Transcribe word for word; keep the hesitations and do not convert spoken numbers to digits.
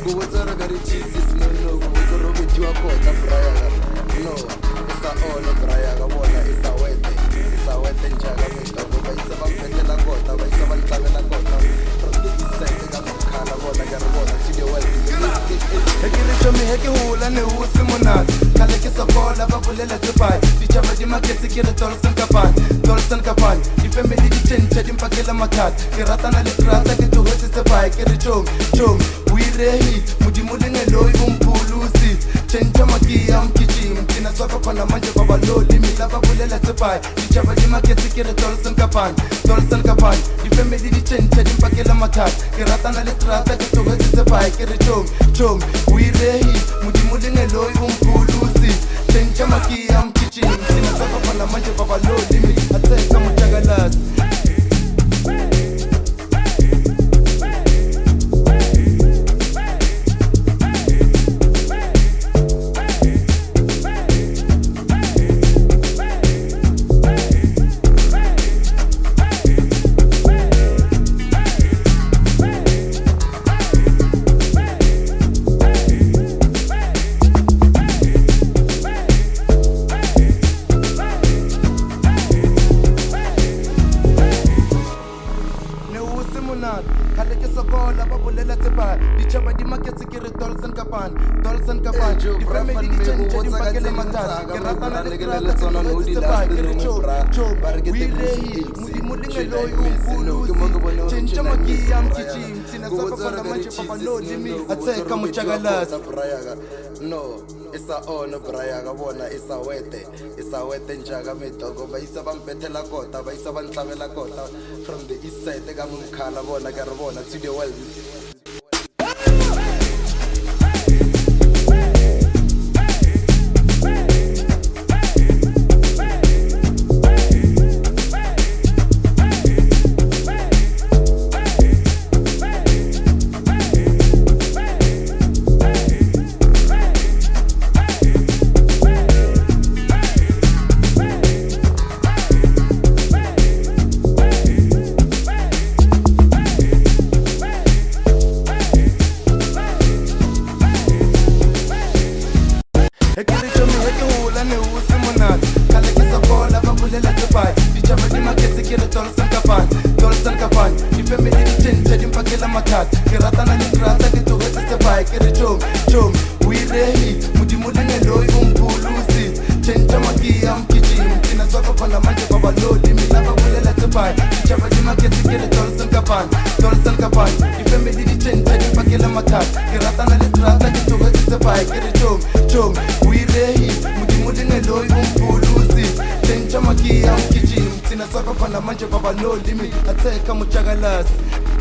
kubutsara ka di-cheeses nono kubutsara go diwa kota brayaka no e sa ono brayaka bona e sa wete e sa wete njaka mitoko ba isa ba mphetela kota ba isa ba ntlabela kota from the east side ka mokhala bona ka re bona to the world he ke re tšhomi he ke hula ne o se monate kale ke sokola ba bolela tsepai ditšhaba di maketse ke re tolson kapan tolson kapan di-family di tšhentšha di mpakela mathata ke ratana le strata ke tlohetse tsepai ke re tšhomi tšhomi o irehi modimo lengeloi o mphulusis tšhentšha makia mkitšim tina swakapana manje babaloli mila ba bolela tsepai ditšhaba di maketse ke re tolson kapan tolson kapan di-family di tšhentšha di mpakela mathata ke ratana le strata ke tlohetse tsepai ke re tšhomi tšhomi o irehi modimo lengeloi o mphulusis tšhentšha makia mkitšim tina swakapana manje babaloli mila atseka mojagalasi kale ke sokola ba bolela tsepai ditšhaba di maketse ke re tolson kapan tolson kapan di-family di tšhentšha di mpakele mathata ke ratana le strata ke tsepai ke re tšhomi o irehi modimo lengeloi o mpulusi tšhentšha makia mkitšim tsina sakopana manje babaloli mi atseka mojagalasi no isa ono brayaka bona isa wete isa wete njaka mitoko ba isa ba mpethela kota ba isa ba ntlabela kota from the east side ka mokhala bona ka re bona to the world ditšhaba di maketse ke re tolson kapan tolson kapan di-family di tšhentšha di mpakela mathata ke ratana le strata ke tlogetse tsepai ke re tšhomi tšhomi o irehi modimo lengeloi o mphulusis tšhentšha makia mkitšim tina swakapana manje babaloli mila ba bolela tsepai ditšhaba di maketse ke re tolson kapan tolson kapan di-family di tšhentšha di mpakela mathata ke ratana le strata ke tlogetse tsepai ke re tšhomi tšhomi o irehi modimo lengeloi o mphulusis tšhentšha makia mkitšim tsina swakapana manje babaloli mi atseka mojagalasi